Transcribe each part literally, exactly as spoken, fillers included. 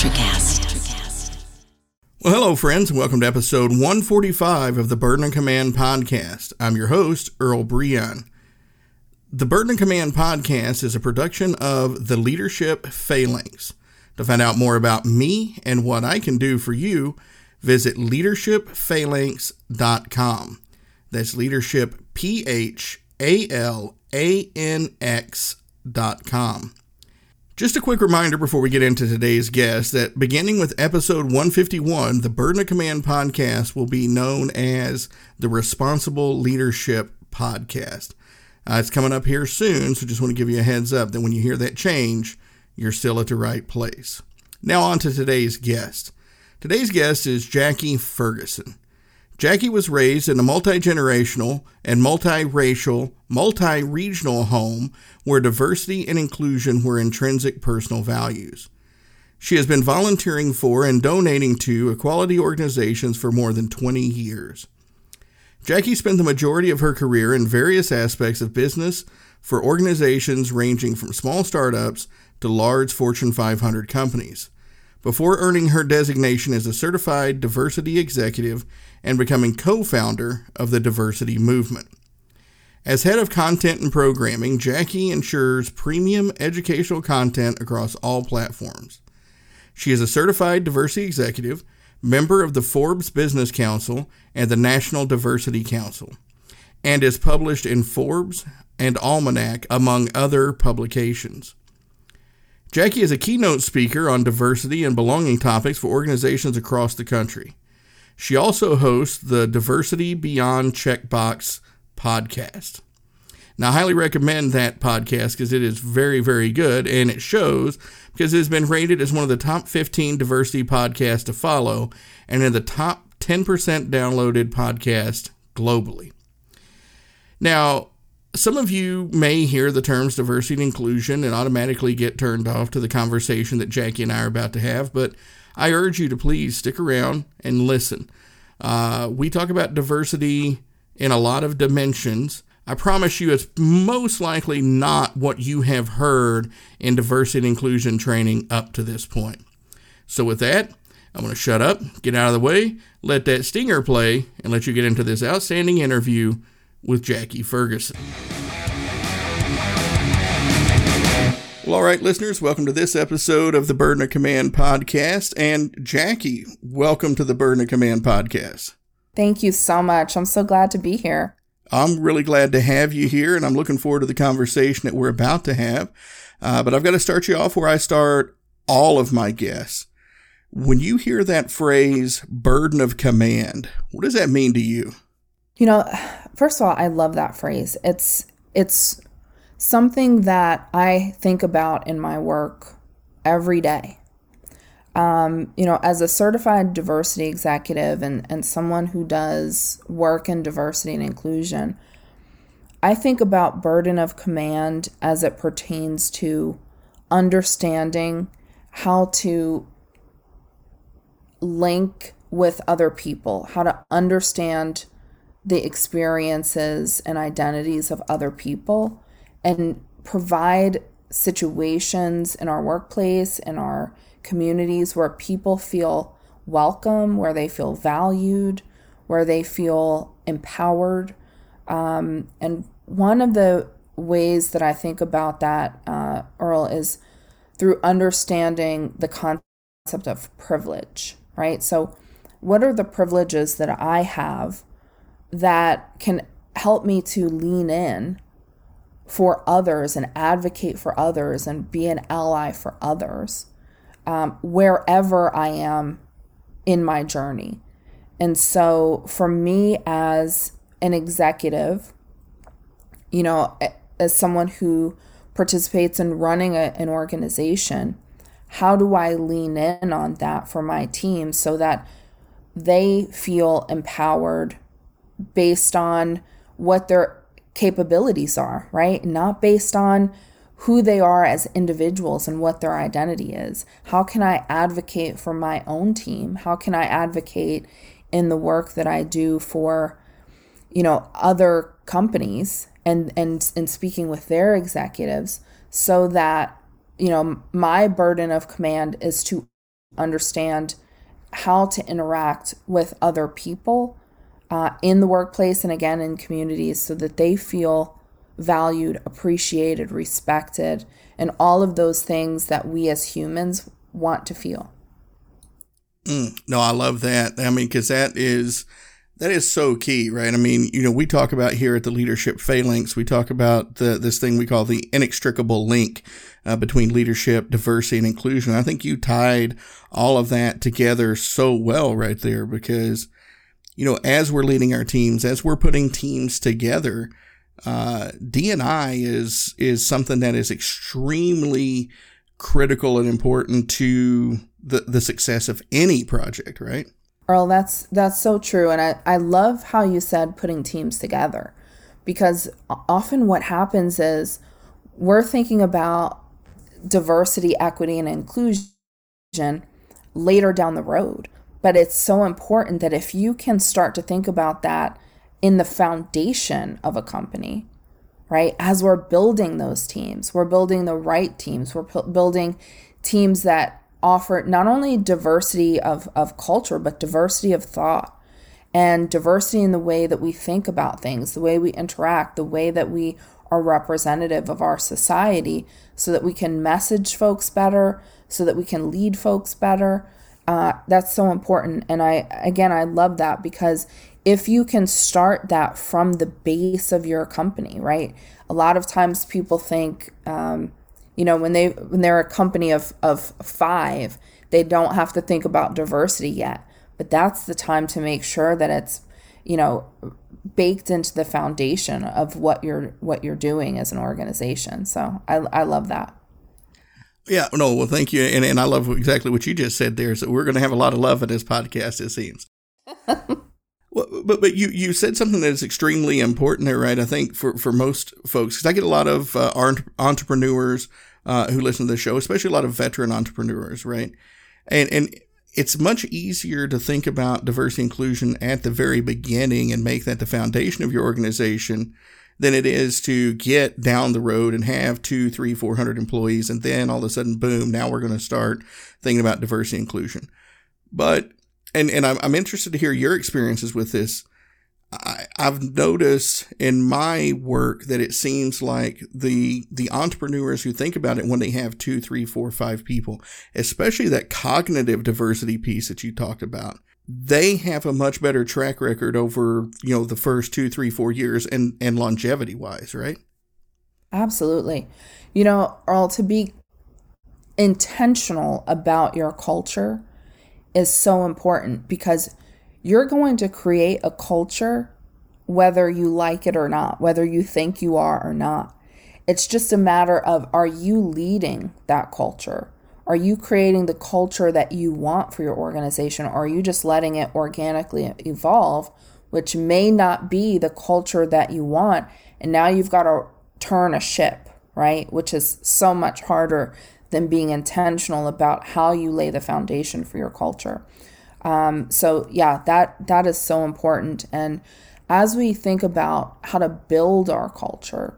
electricast. Well, hello, friends, and welcome to episode one forty-five of the Burden of Command podcast. I'm your host, Earl Breon. The Burden of Command podcast is a production of The Leadership Phalanx. To find out more about me and what I can do for you, visit leadership phalanx dot com. That's leadership, P H A L A N X dot com. Just a quick reminder before we get into today's guest that beginning with episode one fifty-one, the Burden of Command podcast will be known as the Responsible Leadership Podcast. Uh, it's coming up here soon, so just want to give you a heads up that when you hear that change, you're still at the right place. Now on to today's guest. Today's guest is Jackie Ferguson. Jackie was raised in a multi-generational and multiracial, multi-regional home where diversity and inclusion were intrinsic personal values. She has been volunteering for and donating to equality organizations for more than twenty years. Jackie spent the majority of her career in various aspects of business for organizations ranging from small startups to large Fortune five hundred companies, before earning her designation as a certified diversity executive and becoming co-founder of the diversity movement. As head of content and programming, Jackie ensures premium educational content across all platforms. She is a certified diversity executive, member of the Forbes Business Council and the National Diversity Council, and is published in Forbes and Almanac, among other publications. Jackie is a keynote speaker on diversity and belonging topics for organizations across the country. She also hosts the Diversity Beyond Checkbox podcast. Now, I highly recommend that podcast because it is very, very good, and it shows because it has been rated as one of the top fifteen diversity podcasts to follow and in the top ten percent downloaded podcast globally. Now, some of you may hear the terms diversity and inclusion and automatically get turned off to the conversation that Jackie and I are about to have, but I urge you to please stick around and listen. Uh, we talk about diversity in a lot of dimensions. I promise you it's most likely not what you have heard in diversity and inclusion training up to this point. So with that, I'm going to shut up, get out of the way, let that stinger play, and let you get into this outstanding interview with Jackie Ferguson. Well, all right, listeners, welcome to this episode of the Burden of Command podcast. And Jackie, welcome to the Burden of Command podcast. Thank you so much. I'm so glad to be here. I'm really glad to have you here, and I'm looking forward to the conversation that we're about to have. Uh, but I've got to start you off where I start all of my guests. When you hear that phrase, burden of command, what does that mean to you? You know, first of all, I love that phrase. It's it's something that I think about in my work every day. Um, you know, as a certified diversity executive and, and someone who does work in diversity and inclusion, I think about burden of command as it pertains to understanding how to link with other people, how to understand the experiences and identities of other people and provide situations in our workplace, in our communities where people feel welcome, where they feel valued, where they feel empowered. Um, and one of the ways that I think about that, uh, Earl, is through understanding the concept of privilege, right? So what are the privileges that I have that can help me to lean in for others and advocate for others and be an ally for others um, wherever I am in my journey. And so for me as an executive, you know, as someone who participates in running a, an organization, how do I lean in on that for my team so that they feel empowered based on what their capabilities are, right? Not based on who they are as individuals and what their identity is. How can I advocate for my own team? How can I advocate in the work that I do for, you know, other companies and, and, and speaking with their executives so that, you know, my burden of command is to understand how to interact with other people uh, in the workplace and again in communities so that they feel valued, appreciated, respected, and all of those things that we as humans want to feel. Mm, no, I love that. I mean, because that is that is so key, right? I mean, you know, we talk about here at the Leadership Phalanx, we talk about the, this thing we call the inextricable link uh, between leadership, diversity, and inclusion. I think you tied all of that together so well right there because, you know, as we're leading our teams, as we're putting teams together, uh, D and I is is something that is extremely critical and important to the, the success of any project, right? Earl, that's that's so true. And I, I love how you said putting teams together, because often what happens is we're thinking about diversity, equity, and inclusion later down the road. But it's so important that if you can start to think about that in the foundation of a company, right? As we're building those teams, we're building the right teams. We're p- building teams that offer not only diversity of, of culture, but diversity of thought and diversity in the way that we think about things, the way we interact, the way that we are representative of our society so that we can message folks better, so that we can lead folks better. Uh, that's so important. And I, again, I love that because if you can start that from the base of your company, right? A lot of times people think, um, you know, when they when they're a company of, of five, they don't have to think about diversity yet. But that's the time to make sure that it's, you know, baked into the foundation of what you're what you're doing as an organization. So I I love that. Yeah, no, well, thank you. And and I love exactly what you just said there. So we're going to have a lot of love in this podcast, it seems. Well, but but you, you said something that is extremely important there, right? I think for, for most folks, because I get a lot of uh, entrepreneurs uh, who listen to the show, especially a lot of veteran entrepreneurs, right? And and it's much easier to think about diversity inclusion at the very beginning and make that the foundation of your organization than it is to get down the road and have two, three, four hundred employees, and then all of a sudden, boom! Now we're going to start thinking about diversity inclusion, but. And and I'm, I'm interested to hear your experiences with this. I, I've noticed in my work that it seems like the the entrepreneurs who think about it when they have two, three, four, five people, especially that cognitive diversity piece that you talked about, they have a much better track record over, you know, the first two, three, four years and, and longevity wise, right? Absolutely. You know, Earl, to be intentional about your culture is so important because you're going to create a culture whether you like it or not, whether you think you are or not. It's just a matter of, are you leading that culture? Are you creating the culture that you want for your organization? Or are you just letting it organically evolve, which may not be the culture that you want? And now you've got to turn a ship, right? Which is so much harder than being intentional about how you lay the foundation for your culture. Um, so yeah, that that is so important. And as we think about how to build our culture,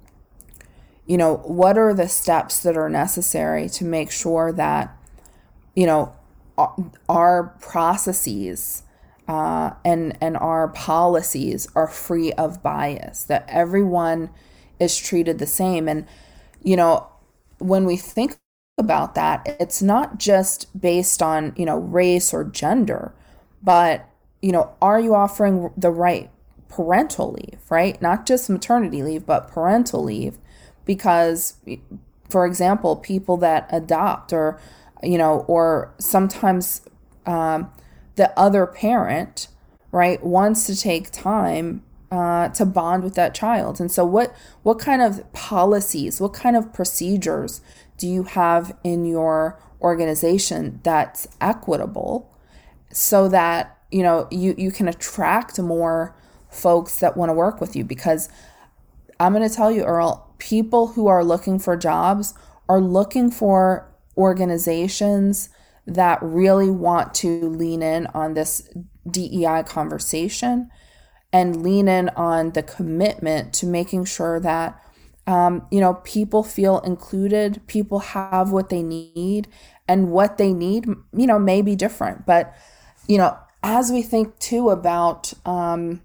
you know, what are the steps that are necessary to make sure that, you know, our processes uh, and and our policies are free of bias, that everyone is treated the same. And, you know, when we think about that, it's not just based on, you know, race or gender, but, you know, are you offering the right parental leave, right? Not just maternity leave, but parental leave. Because, for example, people that adopt or, you know, or sometimes um, the other parent, right, wants to take time uh, to bond with that child. And so what, what kind of policies, what kind of procedures do you have in your organization that's equitable so that, you know, you, you can attract more folks that want to work with you? Because I'm going to tell you, Earl, people who are looking for jobs are looking for organizations that really want to lean in on this D E I conversation and lean in on the commitment to making sure that Um, you know, people feel included, people have what they need, and what they need, you know, may be different. But, you know, as we think too about um,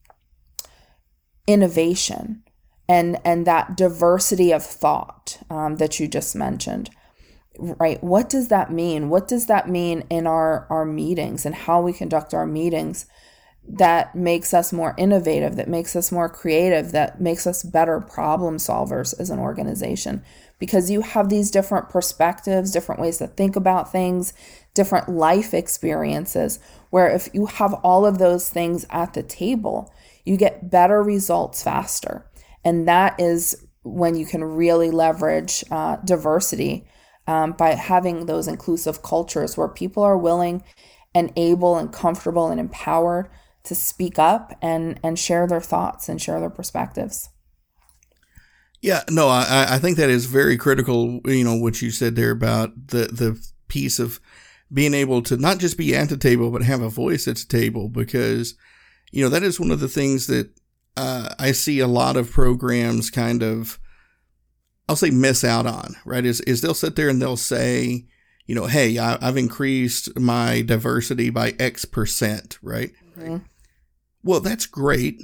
innovation and, and that diversity of thought um, that you just mentioned, right? What does that mean? What does that mean in our, our meetings and how we conduct our meetings that makes us more innovative, that makes us more creative, that makes us better problem solvers as an organization? Because you have these different perspectives, different ways to think about things, different life experiences, where if you have all of those things at the table, you get better results faster. And that is when you can really leverage uh, diversity um, by having those inclusive cultures where people are willing and able and comfortable and empowered to speak up and, and share their thoughts and share their perspectives. Yeah, no, I, I think that is very critical, you know, what you said there about the, the piece of being able to not just be at the table, but have a voice at the table, because, you know, that is one of the things that uh, I see a lot of programs kind of, I'll say, miss out on, right? Is, is they'll sit there and they'll say, you know, hey, I, I've increased my diversity by X percent, right? Mm-hmm. Well, that's great.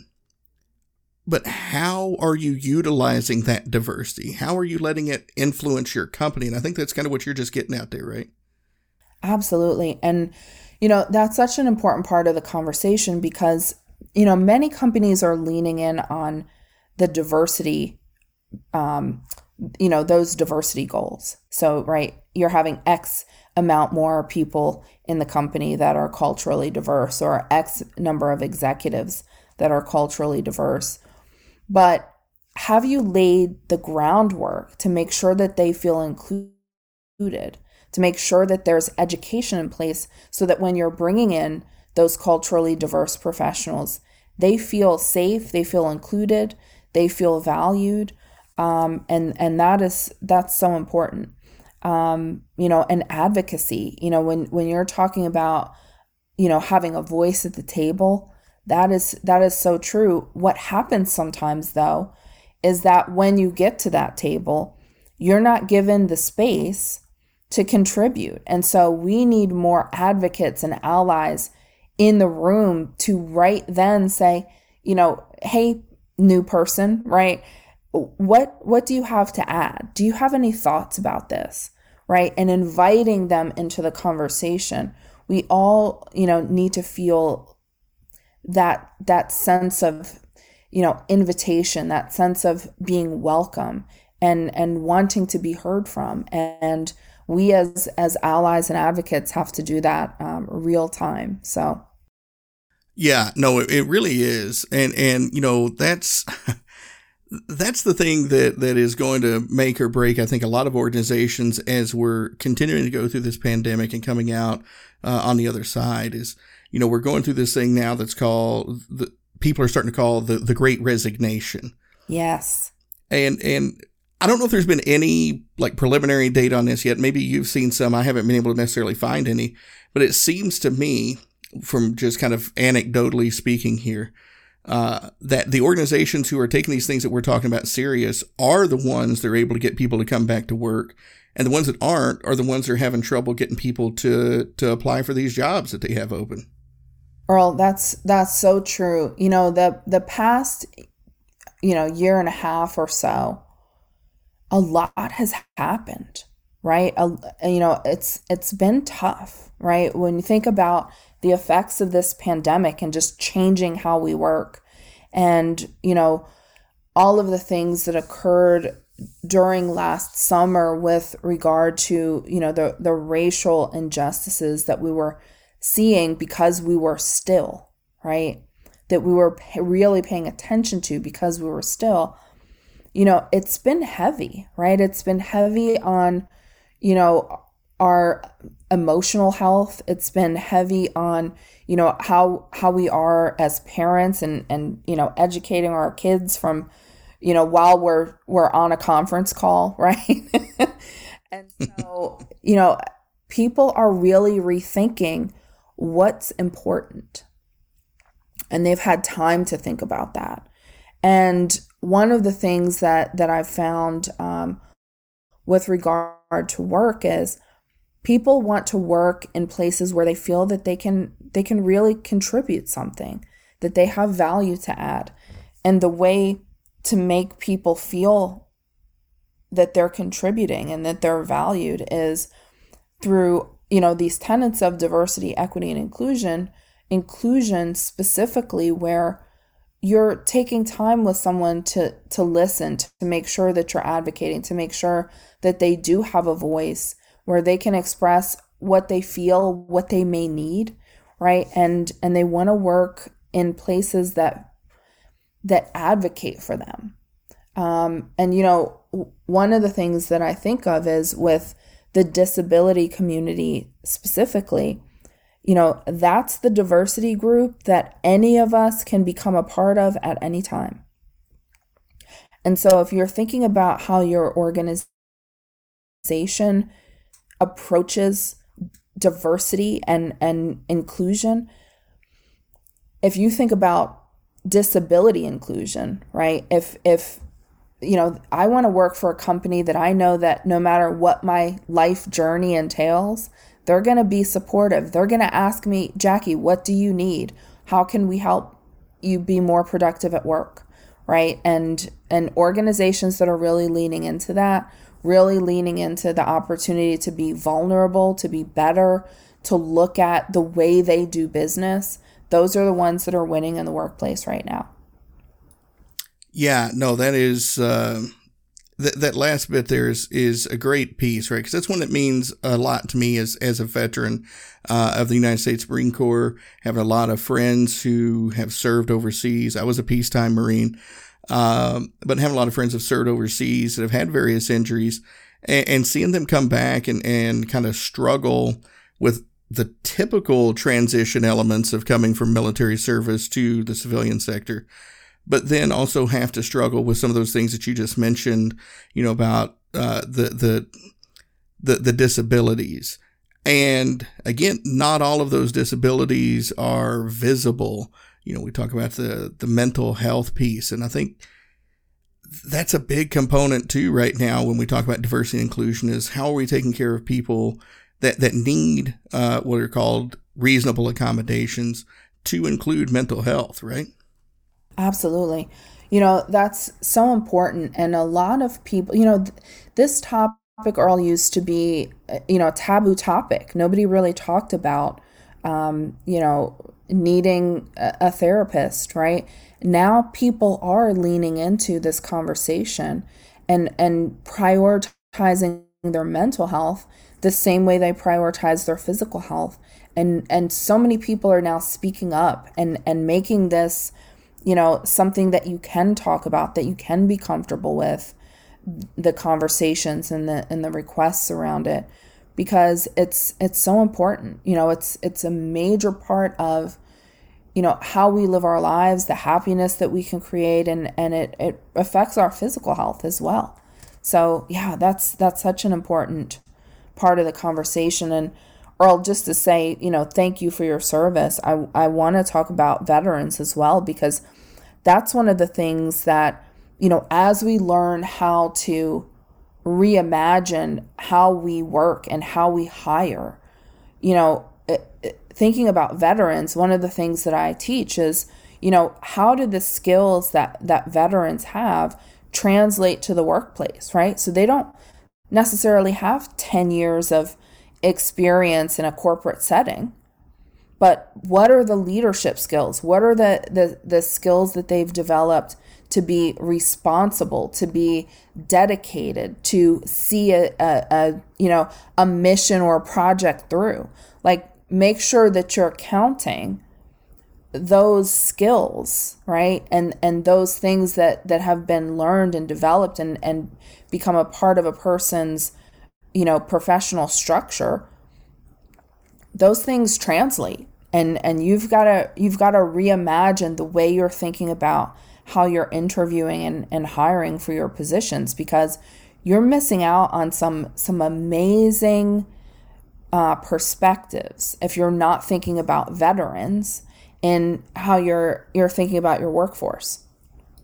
But how are you utilizing that diversity? How are you letting it influence your company? And I think that's kind of what you're just getting out there, right? Absolutely. And, you know, that's such an important part of the conversation because, you know, many companies are leaning in on the diversity, um, you know, those diversity goals. So, right, you're having X amount more people in the company that are culturally diverse, or X number of executives that are culturally diverse. But have you laid the groundwork to make sure that they feel included, to make sure that there's education in place so that when you're bringing in those culturally diverse professionals, they feel safe, they feel included, they feel valued, um, and and that is that's so important. Um, you know, and advocacy. You know, when when you're talking about, you know, having a voice at the table, that is that is so true. What happens sometimes, though, is that when you get to that table, you're not given the space to contribute. And so we need more advocates and allies in the room to right then say, you know, hey, new person, right? What what do you have to add? Do you have any thoughts about this? Right? And inviting them into the conversation. We all, you know, need to feel that that sense of, you know, invitation, that sense of being welcome and and wanting to be heard from. And we as as allies and advocates have to do that um, real time. So yeah, no, it, it really is. And and you know, that's that's the thing that, that is going to make or break, I think, a lot of organizations as we're continuing to go through this pandemic and coming out uh, on the other side is, you know, we're going through this thing now that's called, the people are starting to call the, the Great Resignation. Yes. And, and I don't know if there's been any like preliminary data on this yet. Maybe you've seen some. I haven't been able to necessarily find any, but it seems to me, from just kind of anecdotally speaking here, Uh, that the organizations who are taking these things that we're talking about serious are the ones that are able to get people to come back to work. And the ones that aren't are the ones that are having trouble getting people to, to apply for these jobs that they have open. Earl, that's, that's so true. You know, the, the past, you know, year and a half or so, a lot has happened, right? A, you know, it's, it's been tough, right? When you think about the effects of this pandemic and just changing how we work, and, you know, all of the things that occurred during last summer with regard to, you know, the, the racial injustices that we were seeing because we were still, right? That we were p- really paying attention to because we were still, you know, it's been heavy, right? It's been heavy on, you know, our emotional health. It's been heavy on, you know, how how we are as parents and and you know, educating our kids from, you know, while we're we're on a conference call, right? And so, you know, people are really rethinking what's important. And they've had time to think about that. And one of the things that, that I've found um, with regard to work is people want to work in places where they feel that they can they can really contribute something, that they have value to add. And the way to make people feel that they're contributing and that they're valued is through, you know, these tenets of diversity, equity, and inclusion, inclusion specifically where you're taking time with someone to, to listen, to make sure that you're advocating, to make sure that they do have a voice where they can express what they feel, what they may need, right? And and they want to work in places that that advocate for them. Um, and, you know, one of the things that I think of is with the disability community specifically, you know, that's the diversity group that any of us can become a part of at any time. And so if you're thinking about how your organization approaches diversity and, and inclusion, if you think about disability inclusion, right? If, if, you know, I want to work for a company that I know that no matter what my life journey entails, they're going to be supportive. They're going to ask me, Jackie, what do you need? How can we help you be more productive at work, right? And and organizations that are really leaning into that, really leaning into the opportunity to be vulnerable, to be better, to look at the way they do business, those are the ones that are winning in the workplace right now. Yeah, no, that is... Uh... That that last bit there is, is a great piece, right? Because that's one that means a lot to me as as a veteran uh, of the United States Marine Corps. Having a lot of friends who have served overseas. I was a peacetime Marine, um, but having a lot of friends who have served overseas that have had various injuries, and, and seeing them come back and, and kind of struggle with the typical transition elements of coming from military service to the civilian sector. But then also have to struggle with some of those things that you just mentioned, you know, about uh, the, the the the disabilities. And again, not all of those disabilities are visible. You know, we talk about the the mental health piece, and I think that's a big component too right now when we talk about diversity and inclusion is how are we taking care of people that that need uh, what are called reasonable accommodations to include mental health, right? Absolutely. You know, that's so important. And a lot of people, you know, th- this topic, Earl, used to be, you know, a taboo topic. Nobody really talked about, um, you know, needing a, a therapist, right? Now people are leaning into this conversation and, and prioritizing their mental health the same way they prioritize their physical health. And, and so many people are now speaking up and, and making this, you know, something that you can talk about, that you can be comfortable with, the conversations and the and the requests around it, because it's it's so important. You know, it's it's a major part of, you know, how we live our lives, the happiness that we can create, and and it it affects our physical health as well. So yeah, that's that's such an important part of the conversation. And Earl, just to say, you know, thank you for your service. I, I want to talk about veterans as well, because that's one of the things that, you know, as we learn how to reimagine how we work and how we hire, you know, it, it, thinking about veterans, one of the things that I teach is, you know, how do the skills that, that veterans have translate to the workplace, right? So they don't necessarily have ten years of experience in a corporate setting, but what are the leadership skills? What are the, the, the skills that they've developed to be responsible, to be dedicated, to see a, a, a you know, a mission or a project through? Like, make sure that you're counting those skills, right? And and those things that, that have been learned and developed and, and become a part of a person's, you know, professional structure. Those things translate, and and you've got to you've got to reimagine the way you're thinking about how you're interviewing and, and hiring for your positions, because you're missing out on some some amazing uh, perspectives if you're not thinking about veterans and how you're you're thinking about your workforce.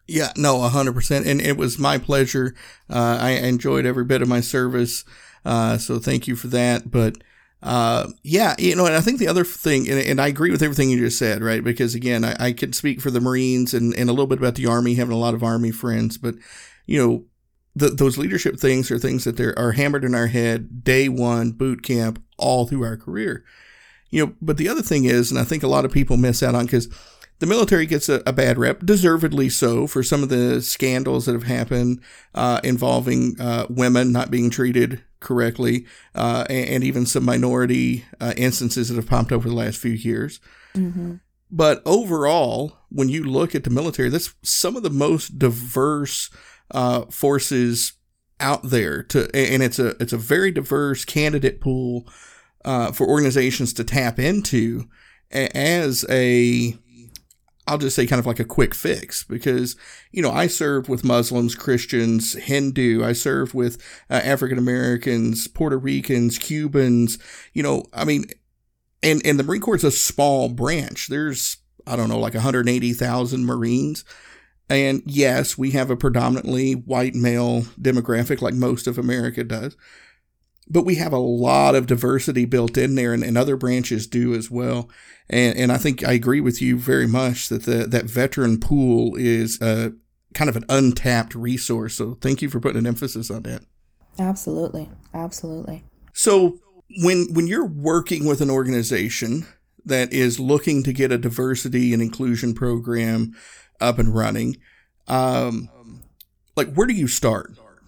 Yeah, no, one hundred percent. And it was my pleasure. Uh, I enjoyed every bit of my service. Uh, so thank you for that. But uh, yeah, you know, and I think the other thing, and, and I agree with everything you just said, right? Because again, I, I could speak for the Marines and, and a little bit about the Army, having a lot of Army friends. But, you know, the, those leadership things are things that are hammered in our head day one, boot camp, all through our career. You know, but the other thing is, and I think a lot of people miss out on, because the military gets a, a bad rep, deservedly so, for some of the scandals that have happened uh, involving uh, women not being treated correctly, uh, and, and even some minority uh, instances that have popped over the last few years. Mm-hmm. But overall, when you look at the military, that's some of the most diverse uh, forces out there. To, and it's a it's a very diverse candidate pool uh, for organizations to tap into as a, I'll just say kind of like a quick fix, because, you know, I served with Muslims, Christians, Hindu. I served with uh, African Americans, Puerto Ricans, Cubans, you know, I mean, and, and the Marine Corps is a small branch. There's, I don't know, like one hundred eighty thousand Marines. And yes, we have a predominantly white male demographic like most of America does. But we have a lot of diversity built in there, and, and other branches do as well. And and I think I agree with you very much that the that veteran pool is uh, kind of an untapped resource. So thank you for putting an emphasis on that. Absolutely. Absolutely. So when when you're working with an organization that is looking to get a diversity and inclusion program up and running, um, like, where do you start?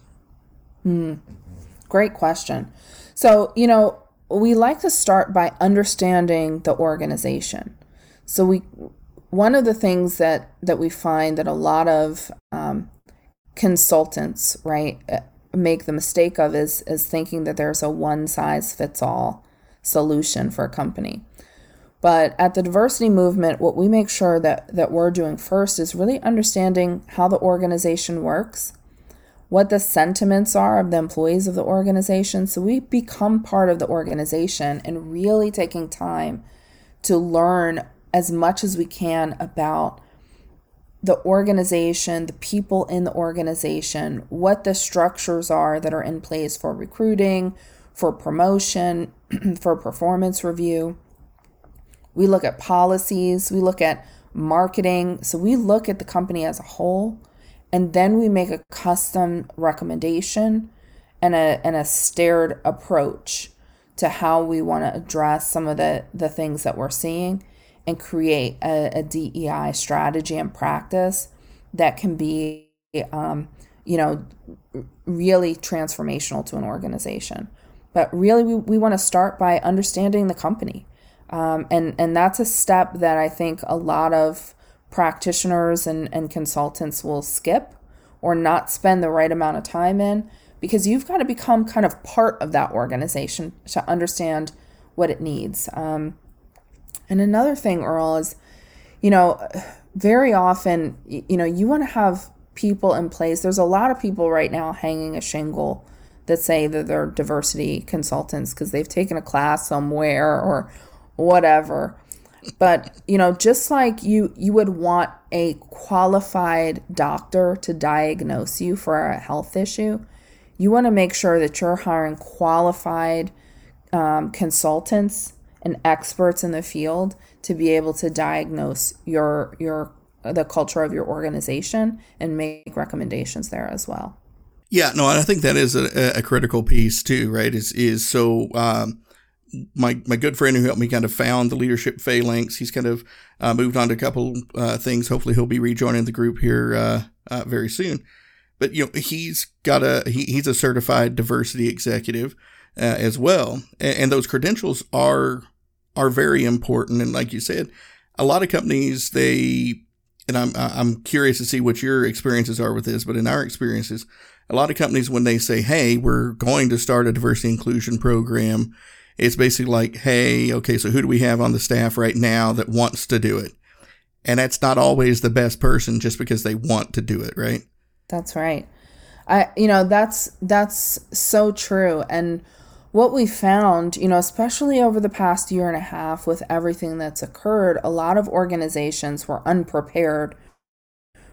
Mm. Great question. So, you know, we like to start by understanding the organization. So we, one of the things that, that we find that a lot of um, consultants, right, make the mistake of is, is thinking that there's a one size fits all solution for a company. But at the diversity movement, what we make sure that, that we're doing first is really understanding how the organization works, what the sentiments are of the employees of the organization. So we become part of the organization and really taking time to learn as much as we can about the organization, the people in the organization, what the structures are that are in place for recruiting, for promotion, for performance review. We look at policies, we look at marketing. So we look at the company as a whole, and then we make a custom recommendation and a and a staired approach to how we want to address some of the, the things that we're seeing and create a, a D E I strategy and practice that can be, um, you know, really transformational to an organization. But really, we, we want to start by understanding the company. Um, and, and that's a step that I think a lot of practitioners and, and consultants will skip or not spend the right amount of time in, because you've got to become kind of part of that organization to understand what it needs. Um, and another thing, Earl, is, you know, very often, you know, you want to have people in place. There's a lot of people right now hanging a shingle that say that they're diversity consultants because they've taken a class somewhere or whatever. But, you know, just like you, you would want a qualified doctor to diagnose you for a health issue, you want to make sure that you're hiring qualified um, consultants and experts in the field to be able to diagnose your your the culture of your organization and make recommendations there as well. Yeah, no, and I think that is a, a critical piece too, right? Is is so. Um, My my good friend who helped me kind of found the Leadership Phalanx, he's kind of uh, moved on to a couple uh, things. Hopefully he'll be rejoining the group here uh, uh, very soon. But, you know, he's got a, he, he's a certified diversity executive uh, as well. And, and those credentials are, are very important. And like you said, a lot of companies, they, and I'm, I'm curious to see what your experiences are with this, but in our experiences, a lot of companies, when they say, hey, we're going to start a diversity inclusion program, it's basically like, hey, okay, so who do we have on the staff right now that wants to do it? And that's not always the best person just because they want to do it, right? That's right. I, you know, that's, that's so true. And what we found, you know, especially over the past year and a half with everything that's occurred, a lot of organizations were unprepared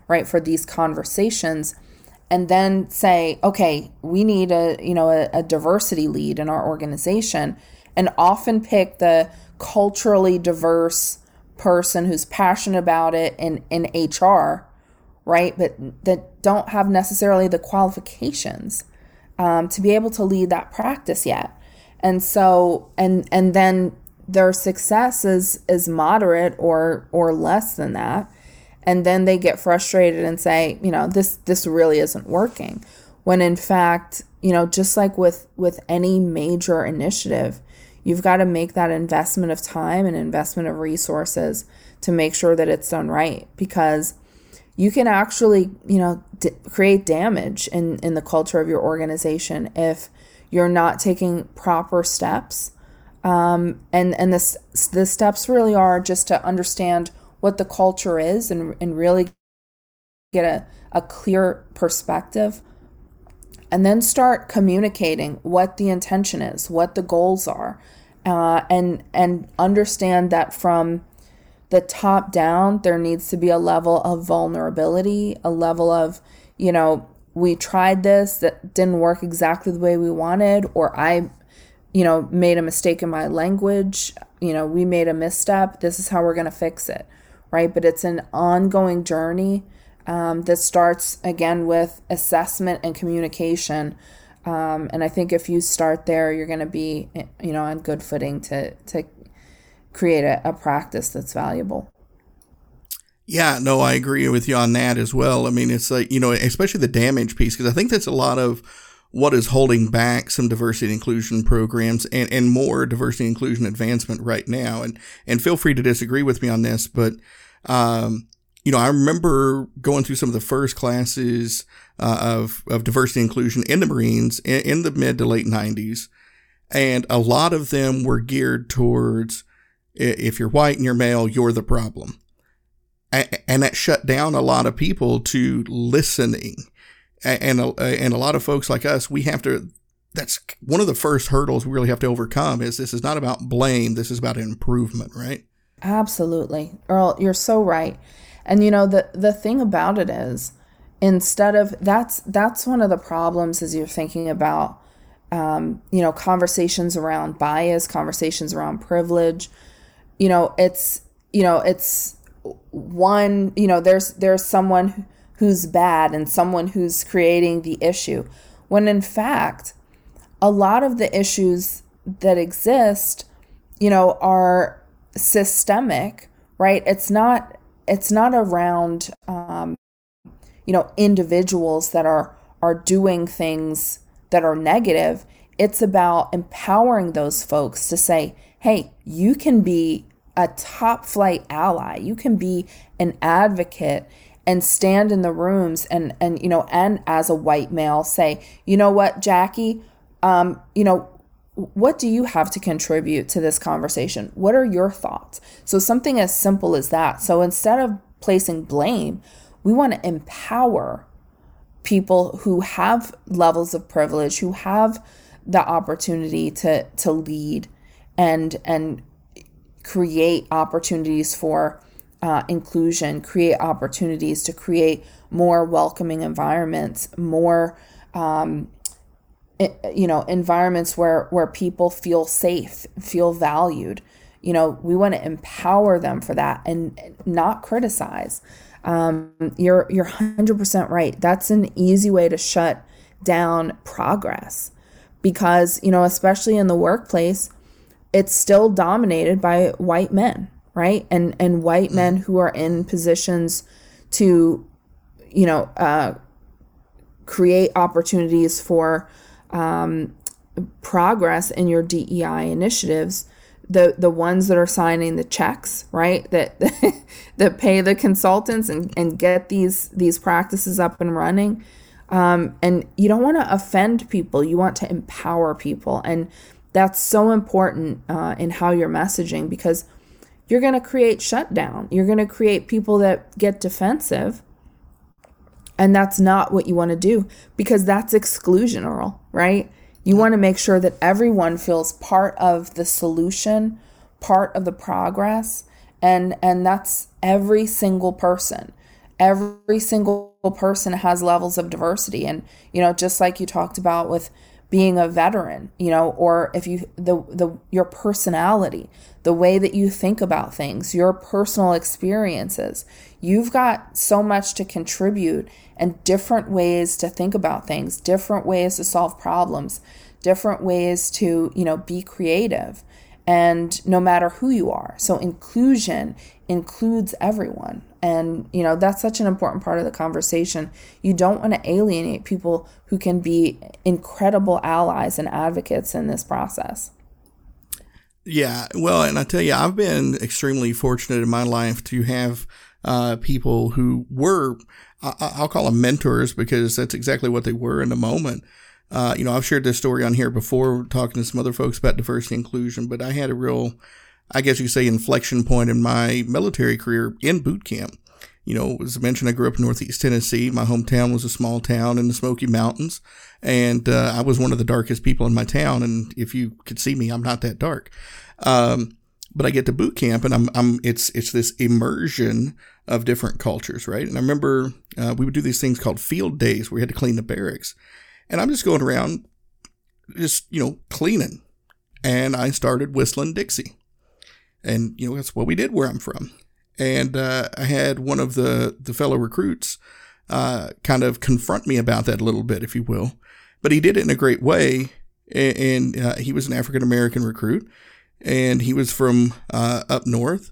right, for these conversations, and then say, okay, we need a, you know, a, a diversity lead in our organization, and often pick the culturally diverse person who's passionate about it in, in H R, right? But that don't have necessarily the qualifications um, to be able to lead that practice yet. And so, and and then their success is, is moderate or or less than that. And then they get frustrated and say, you know, this this really isn't working. When in fact, you know, just like with, with any major initiative, you've got to make that investment of time and investment of resources to make sure that it's done right, because you can actually, you know, d- create damage in, in the culture of your organization if you're not taking proper steps. Um, and and this, the steps really are just to understand what the culture is and, and really get a, a clear perspective, and then start communicating what the intention is, what the goals are, uh, and and understand that from the top down, there needs to be a level of vulnerability, a level of, you know, we tried this, that didn't work exactly the way we wanted, or I, you know, made a mistake in my language, you know, we made a misstep, this is how we're going to fix it, right? But it's an ongoing journey um, that starts, again, with assessment and communication. Um, and I think if you start there, you're going to be, you know, on good footing to, to create a, a practice that's valuable. Yeah, no, I agree with you on that as well. I mean, it's like, you know, especially the damage piece, because I think that's a lot of what is holding back some diversity and inclusion programs and, and more diversity and inclusion advancement right now. And, and feel free to disagree with me on this, but, um, you know, I remember going through some of the first classes uh, of, of diversity and inclusion in the Marines in, in the mid to late nineties. And a lot of them were geared towards, if you're white and you're male, you're the problem. And that shut down a lot of people to listening. And, and a lot of folks like us, we have to, that's one of the first hurdles we really have to overcome is this is not about blame. This is about improvement, right? Absolutely. Earl, you're so right. And you know, the, the thing about it is, instead of, that's, that's one of the problems as you're thinking about, um, you know, conversations around bias, conversations around privilege, you know, it's, you know, it's, one, you know, there's there's someone who's bad and someone who's creating the issue, when in fact, a lot of the issues that exist, you know, are systemic, right? It's not it's not around, um, you know, individuals that are are doing things that are negative. It's about empowering those folks to say, hey, you can be a top flight ally. You can be an advocate and stand in the rooms and, and, you know, and as a white male say, you know what, Jackie, um, you know, what do you have to contribute to this conversation? What are your thoughts? So something as simple as that. So instead of placing blame, we want to empower people who have levels of privilege, who have the opportunity to, to lead and, and, create opportunities for uh, inclusion, create opportunities to create more welcoming environments, more, um, you know, environments where, where people feel safe, feel valued. You know, we want to empower them for that and not criticize. Um, you're, you're one hundred percent right. That's an easy way to shut down progress because, you know, especially in the workplace, it's still dominated by white men, right? And and white men who are in positions to, you know, uh, create opportunities for um, progress in your D E I initiatives. The the ones that are signing the checks, right? That that pay the consultants and, and get these these practices up and running. Um, and you don't want to offend people. You want to empower people. And that's so important uh, in how you're messaging, because you're going to create shutdown. You're going to create people that get defensive. And that's not what you want to do, because that's exclusion, Earl, right? You want to make sure that everyone feels part of the solution, part of the progress. And, and that's every single person. Every single person has levels of diversity. And, you know, just like you talked about with being a veteran, you know, or if you, the, the, your personality, the way that you think about things, your personal experiences, you've got so much to contribute and different ways to think about things, different ways to solve problems, different ways to, you know, be creative, and no matter who you are. So inclusion includes everyone. And, you know, that's such an important part of the conversation. You don't want to alienate people who can be incredible allies and advocates in this process. Yeah, well, and I tell you, I've been extremely fortunate in my life to have uh, people who were, I- I'll call them mentors, because that's exactly what they were in the moment. Uh, you know, I've shared this story on here before, talking to some other folks about diversity and inclusion, but I had a real, I guess you could say, inflection point in my military career in boot camp. You know, as I mentioned, I grew up in Northeast Tennessee. My hometown was a small town in the Smoky Mountains, and uh, I was one of the darkest people in my town. And if you could see me, I'm not that dark. Um, but I get to boot camp, and I'm, I'm, it's, it's this immersion of different cultures, right? And I remember uh, we would do these things called field days where we had to clean the barracks. And I'm just going around just, you know, cleaning. And I started whistling Dixie. And, you know, that's what we did where I'm from. And uh, I had one of the, the fellow recruits uh, kind of confront me about that a little bit, if you will. But he did it in a great way. And, and uh, he was an African-American recruit. And he was from uh, up north.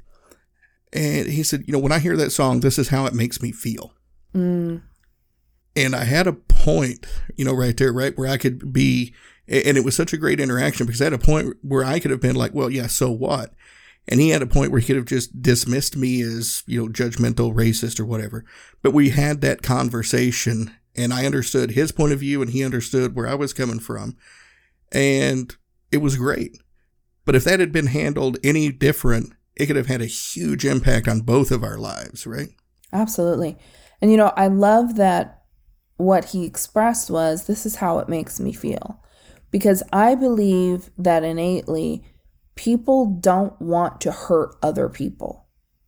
And he said, you know, when I hear that song, this is how it makes me feel. Mm. And I had a point, you know, right there, right, where I could be, and it was such a great interaction, because I had a point where I could have been like, well, yeah, so what? And he had a point where he could have just dismissed me as, you know, judgmental, racist or whatever. But we had that conversation, and I understood his point of view, and he understood where I was coming from. And it was great. But if that had been handled any different, it could have had a huge impact on both of our lives, right? Absolutely. And, you know, I love that what he expressed was, this is how it makes me feel. Because I believe that innately, people don't want to hurt other people,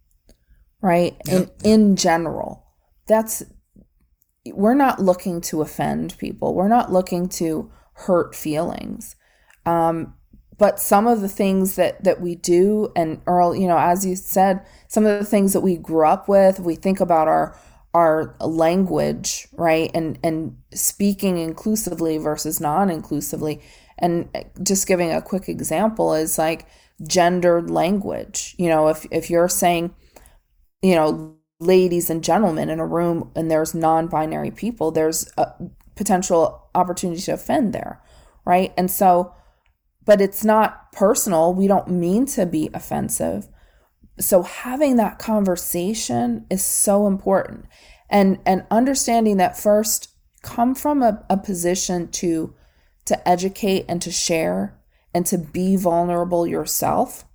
right? Yeah. In, in general, that's, we're not looking to offend people. We're not looking to hurt feelings. Um, but some of the things that, that we do, and Earl, you know, as you said, some of the things that we grew up with, we think about our our language, right? And, and speaking inclusively versus non-inclusively. And just giving a quick example is like gendered language. You know, if, if you're saying, you know, ladies and gentlemen in a room and there's non-binary people, there's a potential opportunity to offend there, right? And so, but it's not personal. We don't mean to be offensive. So having that conversation is so important, and and understanding that first, come from a, a position to to educate and to share and to be vulnerable yourself.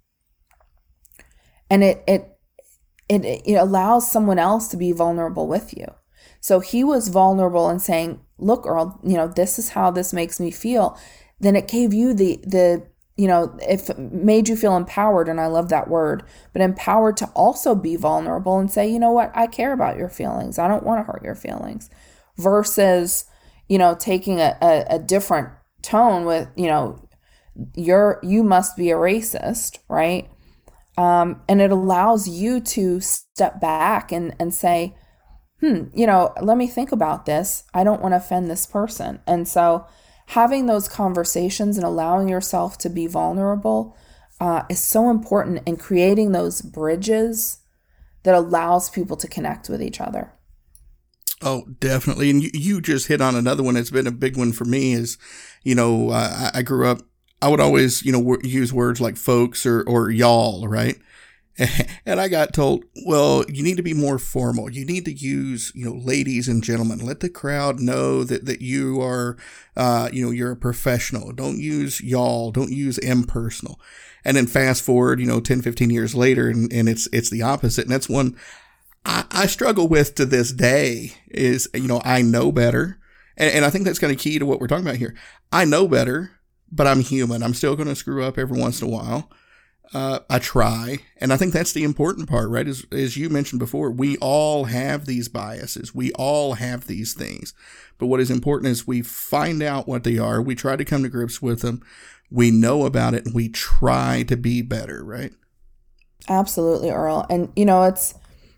And it it it, it allows someone else to be vulnerable with you. So he was vulnerable and saying, look, Earl, you know, this is how this makes me feel. Then it gave you the the you know, if it made you feel empowered, and I love that word, but empowered to also be vulnerable and say, you know what, I care about your feelings. I don't want to hurt your feelings. Versus, you know, taking a, a, a different tone with, you know, you're, you must be a racist, right? Um, and it allows you to step back and, and say, hmm, you know, let me think about this. I don't want to offend this person. And so having those conversations and allowing yourself to be vulnerable uh, is so important in creating those bridges that allows people to connect with each other. Oh, definitely. And you, you just hit on another one that's been a big one for me is, you know, uh, I grew up, I would always, you know, w- use words like folks or, or y'all, right? And I got told, well, you need to be more formal. You need to use, you know, ladies and gentlemen. Let the crowd know that, that you are, uh, you know, you're a professional. Don't use y'all. Don't use impersonal. And then fast forward, you know, ten, fifteen years later, and, and it's, it's the opposite. And that's one I, I struggle with to this day is, you know, I know better. And, and I think that's kind of key to what we're talking about here. I know better, but I'm human. I'm still going to screw up every once in a while. Uh, I try. And I think that's the important part, right? As, as you mentioned before, we all have these biases. We all have these things. But what is important is we find out what they are. We try to come to grips with them. We know about it and we try to be better, right? Absolutely, Earl. And, you know, it's,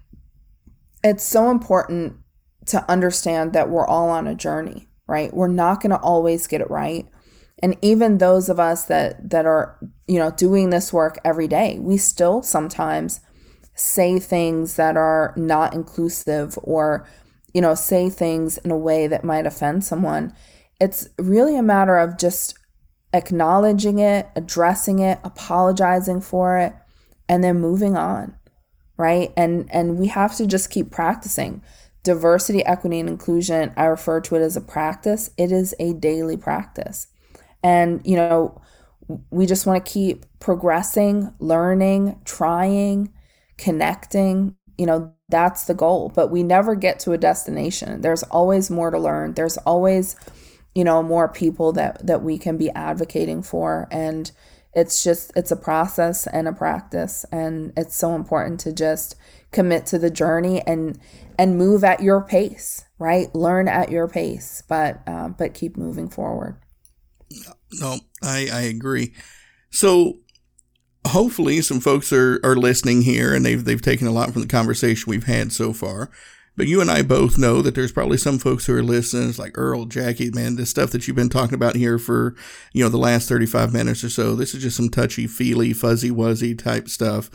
it's so important to understand that we're all on a journey, right? We're not going to always get it right. And even those of us that, that are, you know, doing this work every day, we still sometimes say things that are not inclusive or, you know, say things in a way that might offend someone. It's really a matter of just acknowledging it, addressing it, apologizing for it, and then moving on, right? And and we have to just keep practicing. Diversity, equity, and inclusion, I refer to it as a practice. It is a daily practice. And, you know, we just want to keep progressing, learning, trying, connecting. You know, that's the goal. But we never get to a destination. There's always more to learn. There's always, you know, more people that, that we can be advocating for. And it's just, it's a process and a practice. And it's so important to just commit to the journey and and move at your pace, right? Learn at your pace, but uh, but keep moving forward. No, I, I agree. So hopefully some folks are, are listening here and they've they've taken a lot from the conversation we've had so far. But you and I both know that there's probably some folks who are listening. It's like, Earl, Jackie, man, this stuff that you've been talking about here for, you know, the last thirty-five minutes or so, this is just some touchy feely, fuzzy wuzzy type stuff.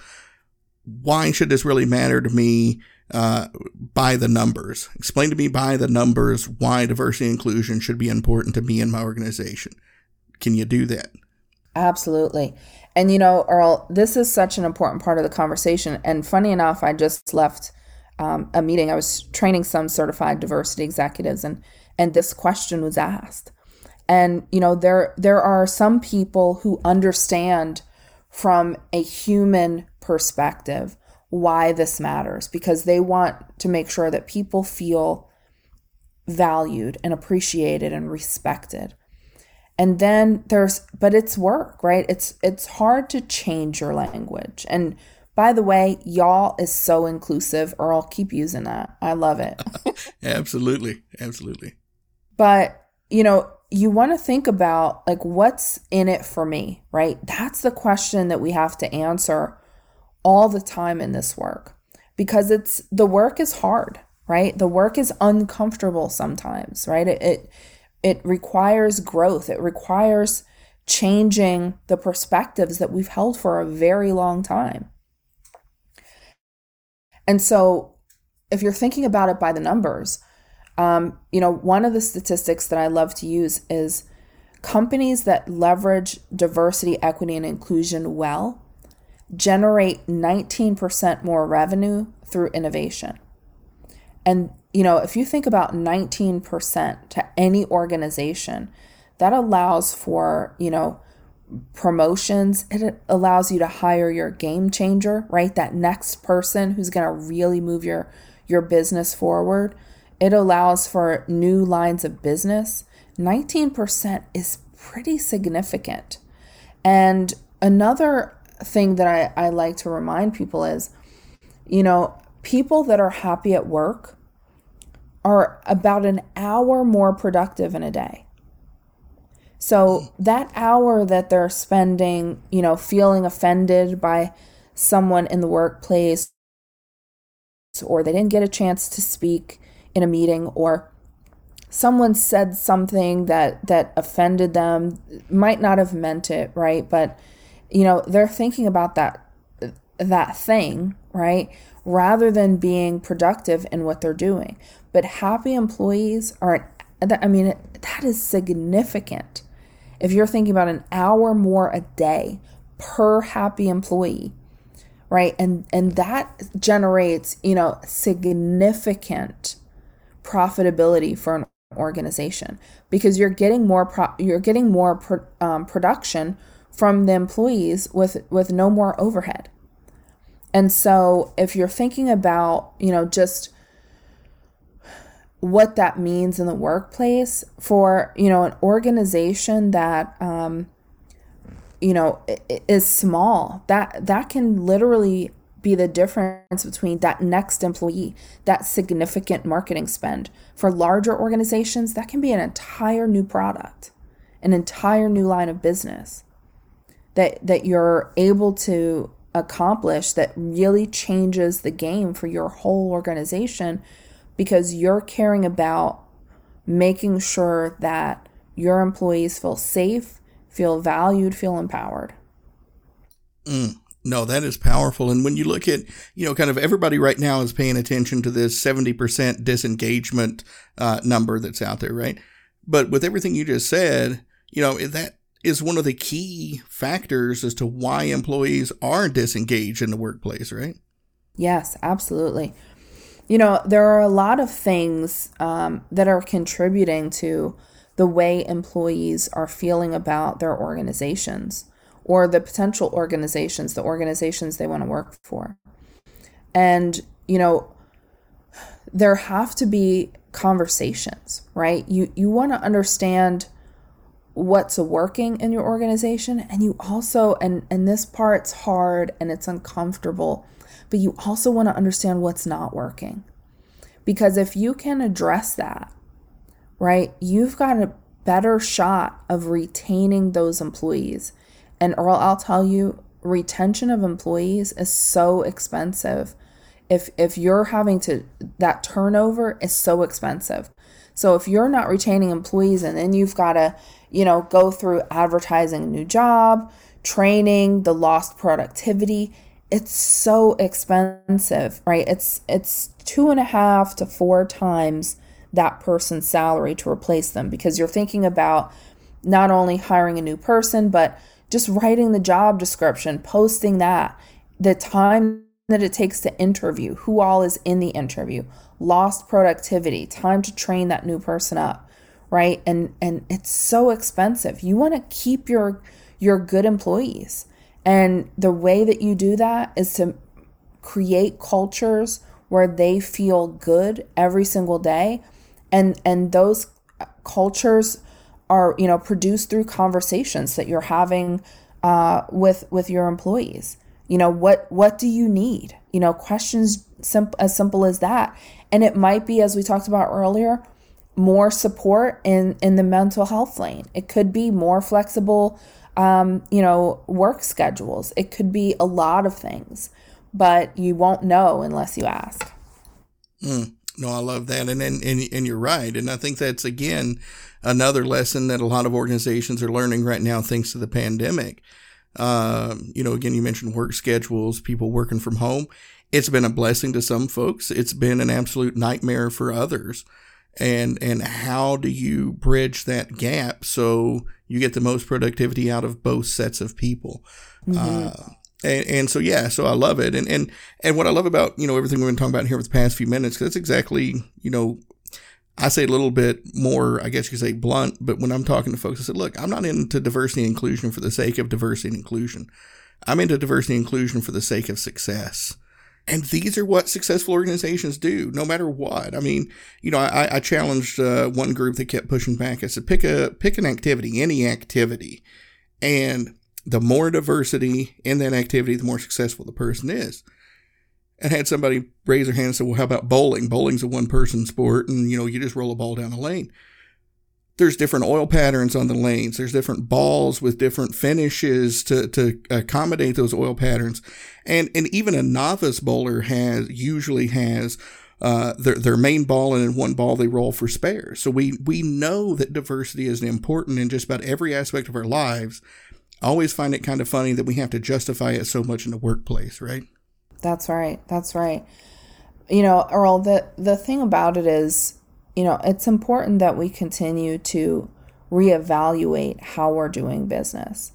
Why should this really matter to me uh, by the numbers? Explain to me by the numbers why diversity and inclusion should be important to me and my organization. Can you do that? Absolutely. And, you know, Earl, this is such an important part of the conversation. And funny enough, I just left um, a meeting. I was training some certified diversity executives, and and this question was asked. And, you know, there there are some people who understand from a human perspective why this matters, because they want to make sure that people feel valued and appreciated and respected. And then there's, but it's work, right? It's it's hard to change your language. And by the way, y'all is so inclusive, or I'll keep using that. I love it. Absolutely. Absolutely. But, you know, you want to think about like, what's in it for me, right? That's the question that we have to answer all the time in this work, because it's, the work is hard, right? The work is uncomfortable sometimes, right? It, it, it requires growth. It requires changing the perspectives that we've held for a very long time. And so if you're thinking about it by the numbers, um, you know, one of the statistics that I love to use is companies that leverage diversity, equity, and inclusion well generate nineteen percent more revenue through innovation. And, you know, if you think about nineteen percent to any organization, that allows for, you know, promotions. It allows you to hire your game changer, right? That next person who's going to really move your, your business forward. It allows for new lines of business. nineteen percent is pretty significant. And another thing that I, I like to remind people is, you know, people that are happy at work are about an hour more productive in a day. So that hour that they're spending, you know, feeling offended by someone in the workplace, or they didn't get a chance to speak in a meeting, or someone said something that, that offended them, might not have meant it, right? But, you know, they're thinking about that, that thing, right? Rather than being productive in what they're doing. But happy employees are, I mean, that is significant. If you're thinking about an hour more a day per happy employee, right? And, and that generates, you know, significant profitability for an organization, because you're getting more pro- you're getting more pro- um, production from the employees with with no more overhead. And so if you're thinking about, you know, just what that means in the workplace for, you know, an organization that um, you know, is small. That that can literally be the difference between that next employee, that significant marketing spend. For larger organizations, that can be an entire new product, an entire new line of business that that you're able to accomplish that really changes the game for your whole organization, because you're caring about making sure that your employees feel safe, feel valued, feel empowered. Mm, no, that is powerful. And when you look at, you know, kind of everybody right now is paying attention to this seventy percent disengagement uh, number that's out there, right? But with everything you just said, you know, that is one of the key factors as to why employees are disengaged in the workplace, right? Yes, absolutely. You know, there are a lot of things um, that are contributing to the way employees are feeling about their organizations or the potential organizations, the organizations they want to work for. And, you know, there have to be conversations, right? You you want to understand what's working in your organization, and you also, and, and this part's hard and it's uncomfortable, but you also want to understand what's not working. Because if you can address that, right, you've got a better shot of retaining those employees. And Earl, I'll tell you, retention of employees is so expensive. If if you're having to, that turnover is so expensive. So if you're not retaining employees, and then you've got to, you know, go through advertising a new job, training, the lost productivity, it's so expensive, right? It's it's two and a half to four times that person's salary to replace them, because you're thinking about not only hiring a new person, but just writing the job description, posting that, the time that it takes to interview, who all is in the interview, lost productivity, time to train that new person up, right? And and it's so expensive. You want to keep your your good employees. And the way that you do that is to create cultures where they feel good every single day. And and those cultures are, you know, produced through conversations that you're having uh, with with your employees. You know, what what do you need? You know, questions sim- as simple as that. And it might be, as we talked about earlier, more support in, in the mental health lane. It could be more flexible, um, you know, work schedules. It could be a lot of things, but you won't know unless you ask. Mm, no, I love that. And, and, and, and you're right. And I think that's, again, another lesson that a lot of organizations are learning right now, thanks to the pandemic. Um, you know, again, you mentioned work schedules, people working from home. It's been a blessing to some folks. It's been an absolute nightmare for others. And, and how do you bridge that gap so you get the most productivity out of both sets of people? Mm-hmm. Uh, and, and so, yeah, so I love it. And, and, and what I love about, you know, everything we've been talking about here for the past few minutes, 'cause that's exactly, you know, I say a little bit more, I guess you could say blunt, but when I'm talking to folks, I said, look, I'm not into diversity and inclusion for the sake of diversity and inclusion. I'm into diversity and inclusion for the sake of success. And these are what successful organizations do, no matter what. I mean, you know, I, I challenged uh, one group that kept pushing back. I said, pick a pick an activity, any activity. And the more diversity in that activity, the more successful the person is. And had somebody raise their hand and say, well, how about bowling? Bowling's a one-person sport, and, you know, you just roll a ball down a lane. There's different oil patterns on the lanes. There's different balls with different finishes to, to accommodate those oil patterns. And, and even a novice bowler has, usually has, uh, their, their main ball, and in one ball they roll for spares. So we, we know that diversity is important in just about every aspect of our lives. I always find it kind of funny that we have to justify it so much in the workplace, right? That's right. That's right. You know, Earl, the, the thing about it is, you know, it's important that we continue to reevaluate how we're doing business.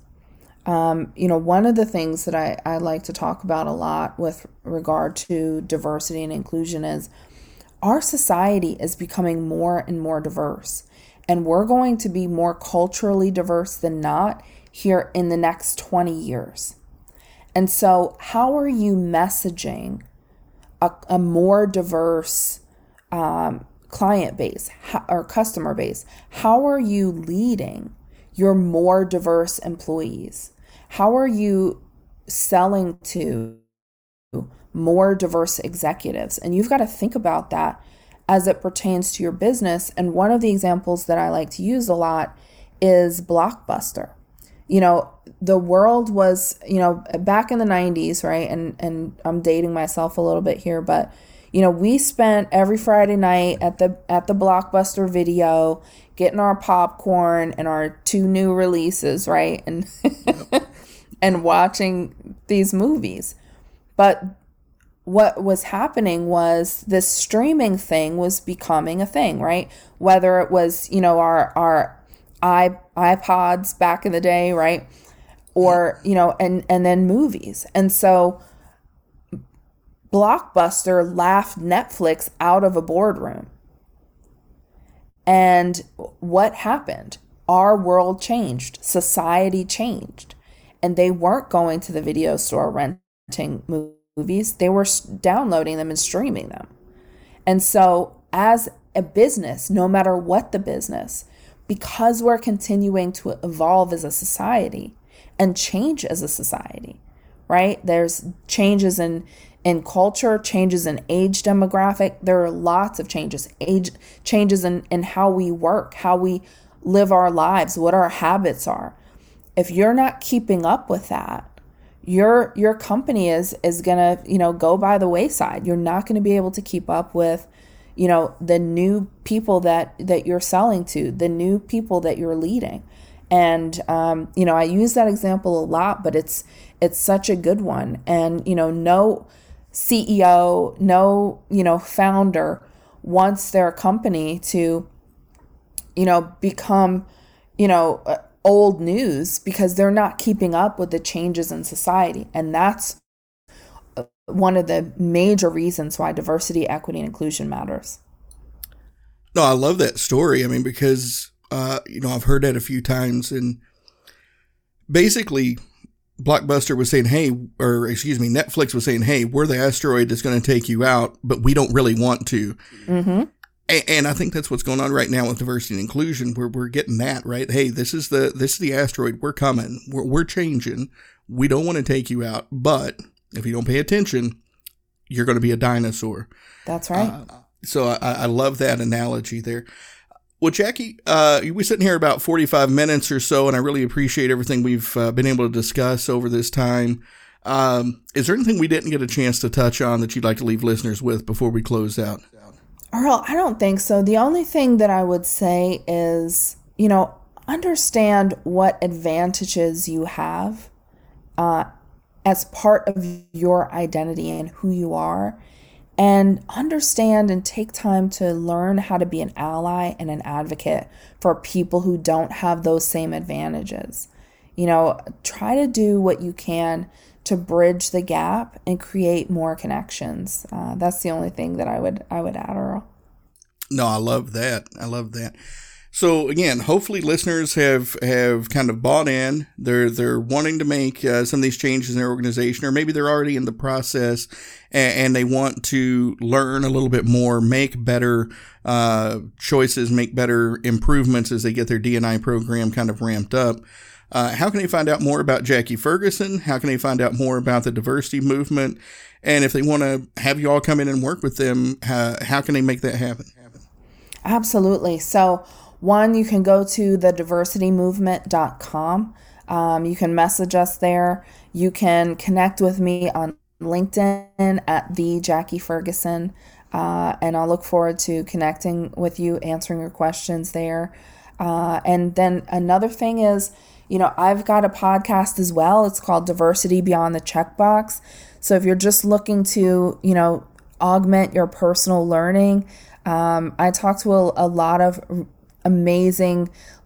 Um, you know, one of the things that I, I like to talk about a lot with regard to diversity and inclusion is our society is becoming more and more diverse, and we're going to be more culturally diverse than not here in the next twenty years. And so how are you messaging a, a more diverse um, client base how, or customer base? How are you leading your more diverse employees? How are you selling to more diverse executives? And you've got to think about that as it pertains to your business. And one of the examples that I like to use a lot is Blockbuster. You know, the world was, you know, back in the nineties, right? And and I'm dating myself a little bit here, but you know, we spent every Friday night at the at the Blockbuster Video getting our popcorn and our two new releases, right? And and watching these movies. But what was happening was this streaming thing was becoming a thing, right? Whether it was, you know, our our i iPods back in the day, right? Or, you know, and and then movies. And so Blockbuster laughed Netflix out of a boardroom. And what happened? Our world changed. Society changed. And they weren't going to the video store renting movies. They were downloading them and streaming them. And so as a business, no matter what the business, because we're continuing to evolve as a society and change as a society, right? There's changes in in culture, changes in age demographic. There are lots of changes, age changes in, in how we work, how we live our lives, what our habits are. If you're not keeping up with that, your your company is is gonna, you know, go by the wayside. You're not gonna be able to keep up with, you know, the new people that that you're selling to, the new people that you're leading. And um, you know, I use that example a lot, but it's it's such a good one. And you know, no C E O, no, you know, founder wants their company to, you know, become, you know, uh, old news because they're not keeping up with the changes in society. And that's one of the major reasons why diversity, equity, and inclusion matters. No, I love that story. I mean, because, uh, you know, I've heard that a few times, and basically Blockbuster was saying, hey, or excuse me, Netflix was saying, hey, we're the asteroid that's going to take you out, but we don't really want to. Mm-hmm. And, and I think that's what's going on right now with diversity and inclusion. We're, we're getting that, right? Hey, this is the, this is the asteroid. We're coming. We're, we're changing. We don't want to take you out, but if you don't pay attention, you're going to be a dinosaur. That's right. Uh, so I, I love that analogy there. Well, Jackie, uh, we're sitting here about forty-five minutes or so, and I really appreciate everything we've uh, been able to discuss over this time. Um, is there anything we didn't get a chance to touch on that you'd like to leave listeners with before we close out? Earl, I don't think so. The only thing that I would say is, you know, understand what advantages you have uh, as part of your identity and who you are. And understand and take time to learn how to be an ally and an advocate for people who don't have those same advantages. You know, try to do what you can to bridge the gap and create more connections. Uh, that's the only thing that I would I would add, Earl. No, I love that. I love that. So again, hopefully listeners have, have kind of bought in. They're they're wanting to make uh, some of these changes in their organization, or maybe they're already in the process and, and they want to learn a little bit more, make better uh, choices, make better improvements as they get their D and I program kind of ramped up. Uh, how can they find out more about Jackie Ferguson? How can they find out more about the diversity movement? And if they want to have you all come in and work with them, how, how can they make that happen? Absolutely. So one, you can go to the diversity movement dot com. Um, you can message us there. You can connect with me on LinkedIn at the Jackie Ferguson. Uh, and I'll look forward to connecting with you, answering your questions there. Uh, and then another thing is, you know, I've got a podcast as well. It's called Diversity Beyond the Checkbox. So if you're just looking to, you know, augment your personal learning, um, I talk to a, a lot of amazing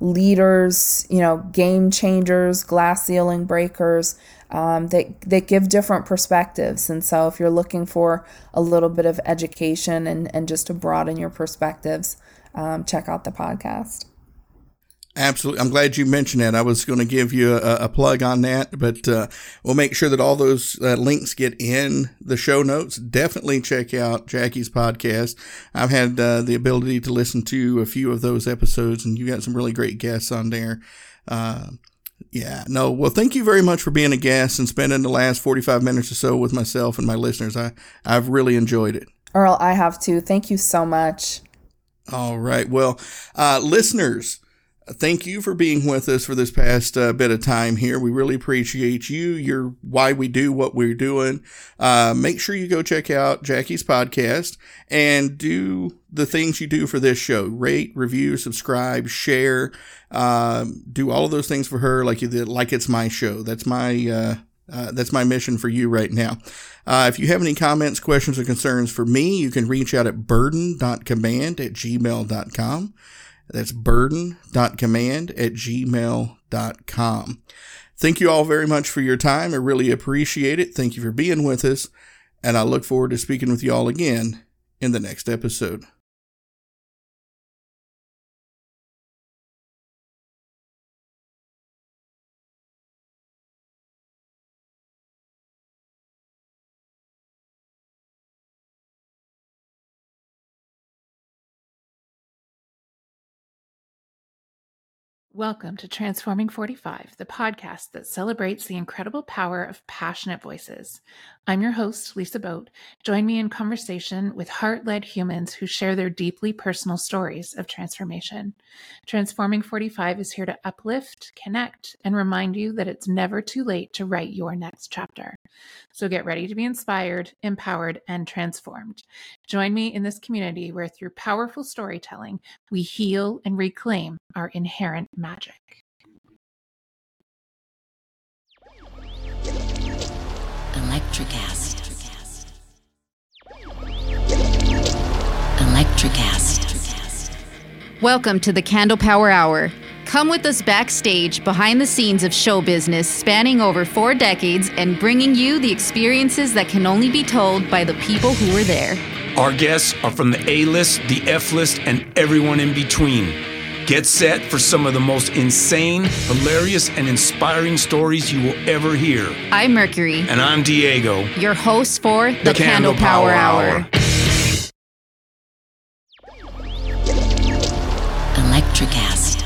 leaders, you know, game changers, glass ceiling breakers, um, that, that give different perspectives. And so if you're looking for a little bit of education and, and just to broaden your perspectives, um, check out the podcast. Absolutely. I'm glad you mentioned that. I was going to give you a, a plug on that, but uh, we'll make sure that all those uh, links get in the show notes. Definitely check out Jackie's podcast. I've had uh, the ability to listen to a few of those episodes, and you got some really great guests on there. Uh, Yeah, no, well, thank you very much for being a guest and spending the last forty-five minutes or so with myself and my listeners. I, I've really enjoyed it. Earl, I have too. Thank you so much. All right. Well, uh, listeners, thank you for being with us for this past uh, bit of time here. We really appreciate you. You're why we do what we're doing. Uh, make sure you go check out Jackie's podcast and do the things you do for this show. Rate, review, subscribe, share, uh, do all of those things for her like you did, like it's my show. That's my, uh, uh, that's my mission for you right now. Uh, if you have any comments, questions, or concerns for me, you can reach out at burden dot command at gmail dot com. That's burden dot command at gmail dot com. Thank you all very much for your time. I really appreciate it. Thank you for being with us. And I look forward to speaking with you all again in the next episode. Welcome to Transforming forty-five, the podcast that celebrates the incredible power of passionate voices. I'm your host, Lisa Boat. Join me in conversation with heart-led humans who share their deeply personal stories of transformation. Transforming forty-five is here to uplift, connect, and remind you that it's never too late to write your next chapter. So get ready to be inspired, empowered, and transformed. Join me in this community where through powerful storytelling, we heal and reclaim our inherent magic. Electricast. Electricast. Welcome to the Candle Power Hour. Come with us backstage behind the scenes of show business spanning over four decades and bringing you the experiences that can only be told by the people who were there. Our guests are from the A-list, the F-list, and everyone in between. Get set for some of the most insane, hilarious, and inspiring stories you will ever hear. I'm Mercury. And I'm Diego. Your host for The, the Candle, Candle Power, Power Hour. Hour. Electricast.